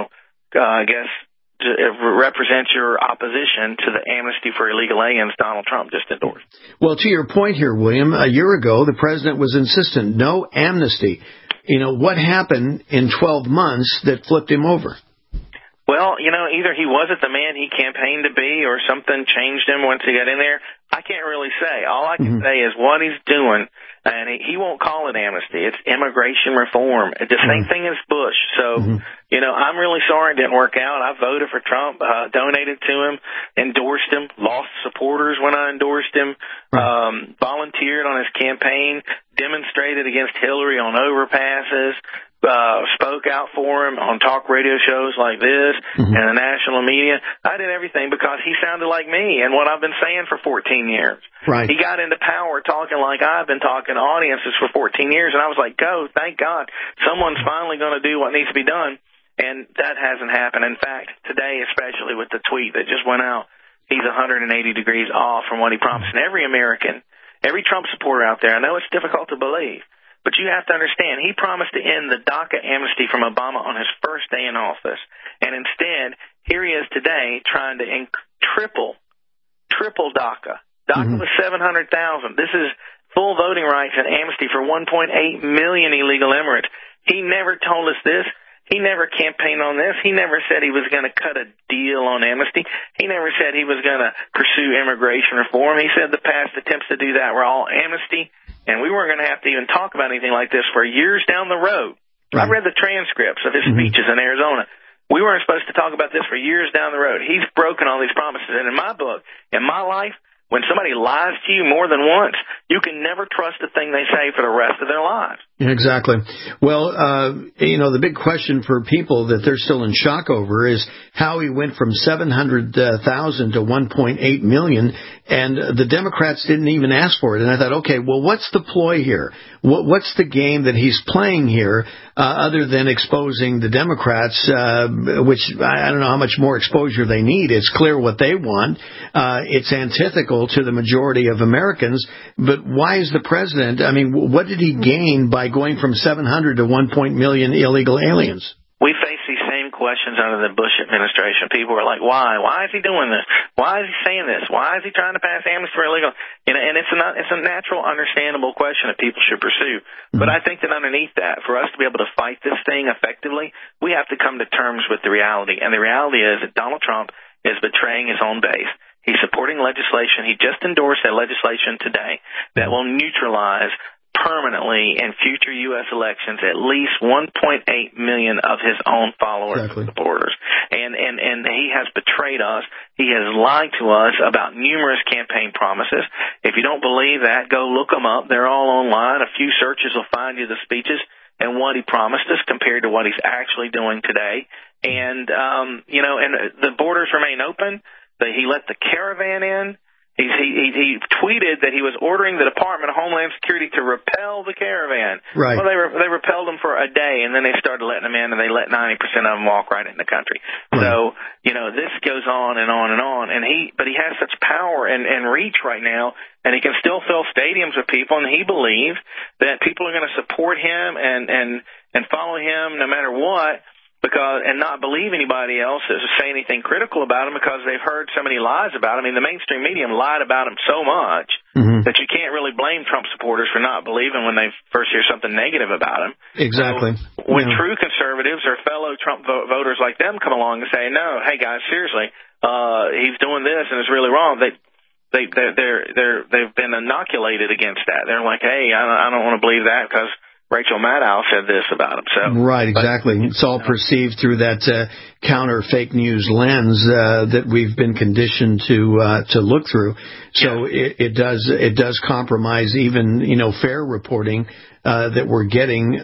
Speaker 25: to represent your opposition to the amnesty for illegal aliens Donald Trump just endorsed.
Speaker 7: Well, to your point here, William, a year ago, the president was insistent, no amnesty. What happened in 12 months that flipped him over?
Speaker 25: Well, either he wasn't the man he campaigned to be or something changed him once he got in there. I can't really say. All I can say is what he's doing, and he won't call it amnesty. It's immigration reform. It's the same thing as Bush. So, I'm really sorry it didn't work out. I voted for Trump, donated to him, endorsed him, lost supporters when I endorsed him, volunteered on his campaign, demonstrated against Hillary on overpasses, spoke out for him on talk radio shows like this and the national media. I did everything because he sounded like me and what I've been saying for 14 years.
Speaker 7: Right.
Speaker 25: He got into power talking like I've been talking to audiences for 14 years, and I was like, thank God, someone's finally going to do what needs to be done. And that hasn't happened. In fact, today, especially with the tweet that just went out, he's 180 degrees off from what he promised. And every American, every Trump supporter out there, I know it's difficult to believe, but you have to understand, he promised to end the DACA amnesty from Obama on his first day in office. And instead, here he is today trying to triple DACA. DACA was 700,000. This is full voting rights and amnesty for 1.8 million illegal immigrants. He never told us this. He never campaigned on this. He never said he was going to cut a deal on amnesty. He never said he was going to pursue immigration reform. He said the past attempts to do that were all amnesty, and we weren't going to have to even talk about anything like this for years down the road. I read the transcripts of his speeches in Arizona. We weren't supposed to talk about this for years down the road. He's broken all these promises. And in my book, in my life, when somebody lies to you more than once, you can never trust a thing they say for the rest of their lives.
Speaker 7: Exactly. Well, the big question for people that they're still in shock over is how he went from 700,000 to 1.8 million, and the Democrats didn't even ask for it. And I thought, okay, well, what's the ploy here? What's the game that he's playing here, other than exposing the Democrats, which I don't know how much more exposure they need. It's clear what they want. It's antithetical to the majority of Americans. But why is the president, what did he gain by going from 700 to 1 million illegal aliens?
Speaker 25: We face these same questions under the Bush administration. People are like, why? Why is he doing this? Why is he saying this? Why is he trying to pass amnesty for illegal? And it's a natural, understandable question that people should pursue. But I think that underneath that, for us to be able to fight this thing effectively, we have to come to terms with the reality. And the reality is that Donald Trump is betraying his own base. He's supporting legislation. He just endorsed that legislation today that will neutralize permanently in future U.S. elections at least 1.8 million of his own followers and supporters. And he has betrayed us. He has lied to us about numerous campaign promises. If you don't believe that, go look them up. They're all online. A few searches will find you the speeches and what he promised us compared to what he's actually doing today. And, and the borders remain open. He let the caravan in. He tweeted that he was ordering the Department of Homeland Security to repel the caravan.
Speaker 7: Right.
Speaker 25: Well, they repelled them for a day, and then they started letting them in, and they let 90% of them walk right in the country. Right. So, this goes on and on and on. But he has such power and reach right now, and he can still fill stadiums with people, and he believes that people are going to support him and follow him no matter what, because and not believe anybody else that say anything critical about him because they've heard so many lies about him. I mean, the mainstream media lied about him so much that you can't really blame Trump supporters for not believing when they first hear something negative about him.
Speaker 7: Exactly.
Speaker 25: So when true conservatives or fellow Trump voters like them come along and say, no, hey guys, seriously, he's doing this and it's really wrong, they've been inoculated against that. They're like, hey, I don't want to believe that because Rachel Maddow said this about him. So
Speaker 7: right, exactly. It's all perceived through that counter fake news lens that we've been conditioned to look through. So it does compromise even fair reporting that we're getting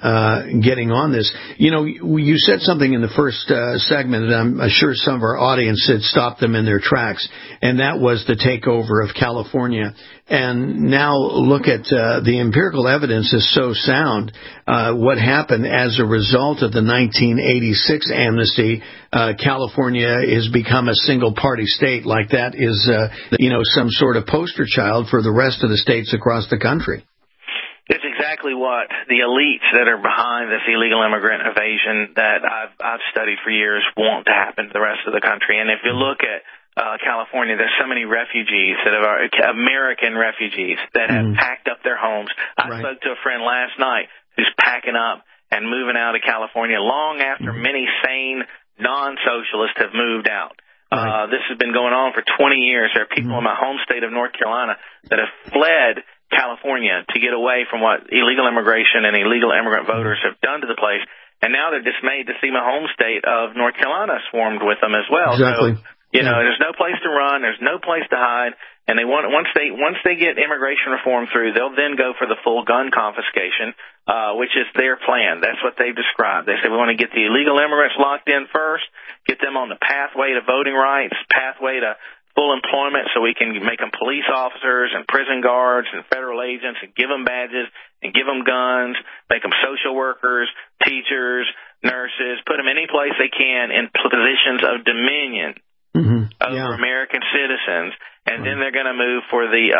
Speaker 7: on this. You said something in the first segment, and I'm sure some of our audience had stopped them in their tracks, and that was the takeover of California. And now look at the empirical evidence is so sound. What happened as a result of the 1986 amnesty, California has become a single-party state. Like that is, some sort of poster child for the rest of the states across the country.
Speaker 25: It's exactly what the elites that are behind this illegal immigrant invasion that I've studied for years want to happen to the rest of the country. And if you look at California, there's so many refugees American refugees that have packed up their homes. I spoke to a friend last night who's packing up and moving out of California long after many sane non-socialists have moved out. This has been going on for 20 years. There are people in my home state of North Carolina that have fled California to get away from what illegal immigration and illegal immigrant voters have done to the place. And now they're dismayed to see my home state of North Carolina swarmed with them as well.
Speaker 7: Exactly.
Speaker 25: So, there's no place to run. There's no place to hide. And they want once they get immigration reform through, they'll then go for the full gun confiscation, which is their plan. That's what they've described. They say we want to get the illegal immigrants locked in first, get them on the pathway to voting rights, pathway to full employment so we can make them police officers and prison guards and federal agents and give them badges and give them guns, make them social workers, teachers, nurses, put them any place they can in positions of dominion over American citizens. And then they're going to move for the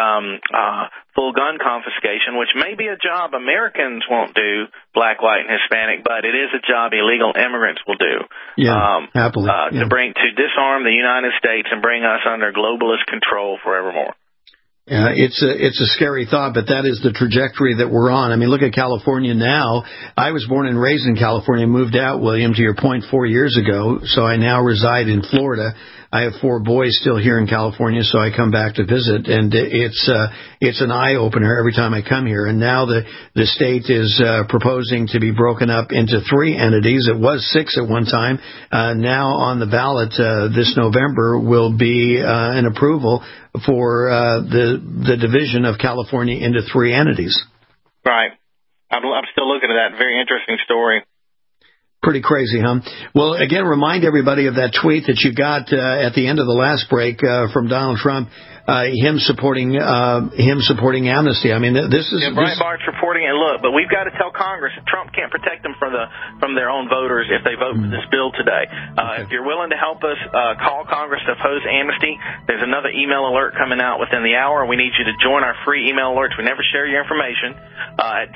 Speaker 25: full gun confiscation, which may be a job Americans won't do, black, white, and Hispanic, but it is a job illegal immigrants will do.
Speaker 7: Happily.
Speaker 25: To disarm the United States and bring us under globalist control forevermore.
Speaker 7: It's a scary thought, but that is the trajectory that we're on. I mean, look at California now. I was born and raised in California, moved out, William, to your point, 4 years ago, so I now reside in Florida. I have 4 boys still here in California, so I come back to visit, and it's an eye-opener every time I come here. And now the state is proposing to be broken up into 3 entities. It was 6 at one time. Now on the ballot this November will be an approval for the division of California into 3 entities.
Speaker 25: Right. I'm still looking at that. Very interesting story.
Speaker 7: Pretty crazy, huh? Well, again, remind everybody of that tweet that you got at the end of the last break from Donald Trump, him supporting amnesty. I mean, this is
Speaker 25: Breitbart's reporting it. Look, but we've got to tell Congress that Trump can't protect them from their own voters if they vote for this bill today. If you're willing to help us call Congress to oppose amnesty, there's another email alert coming out within the hour. We need you to join our free email alerts. We never share your information at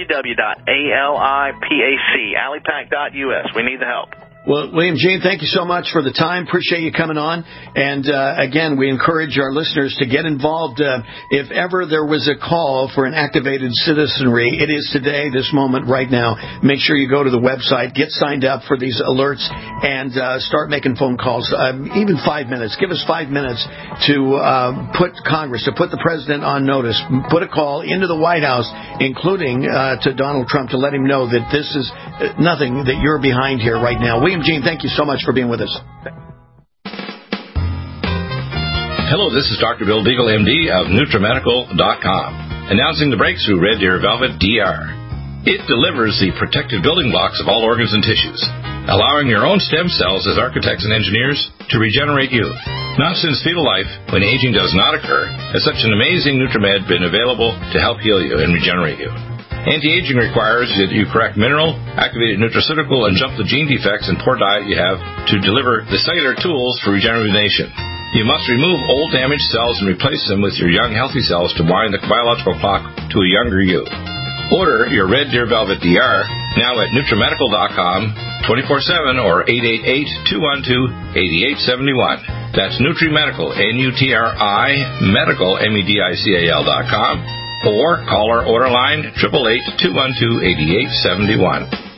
Speaker 25: www.alipac.us. We need the help.
Speaker 7: Well, William Gene, thank you so much for the time. Appreciate you coming on. And again, we encourage our listeners to get involved. If ever there was a call for an activated citizenry, it is today, this moment, right now. Make sure you go to the website, get signed up for these alerts, and start making phone calls. Even 5 minutes. Give us 5 minutes to put Congress, to put the president on notice. Put a call into the White House, including to Donald Trump, to let him know that this is nothing, that you're behind here right now. William Gene, thank you so much for being with us.
Speaker 6: Hello, this is Dr. Bill Deagle, MD of NutriMedical.com, announcing the breakthrough Red Deer Velvet DR. It delivers the protective building blocks of all organs and tissues, allowing your own stem cells as architects and engineers to regenerate youth. Not since fetal life, when aging does not occur, has such an amazing NutriMed been available to help heal you and regenerate you. Anti-aging requires that you correct mineral, activated nutraceutical, and jump the gene defects and poor diet you have to deliver the cellular tools for regeneration. You must remove old damaged cells and replace them with your young healthy cells to wind the biological clock to a younger you. Order your Red Deer Velvet DR now at NutriMedical.com 24/7 or 888-212-8871. That's NutriMedical, N-U-T-R-I, Medical, MEDICAL.com, or call our order line 888-212-8871.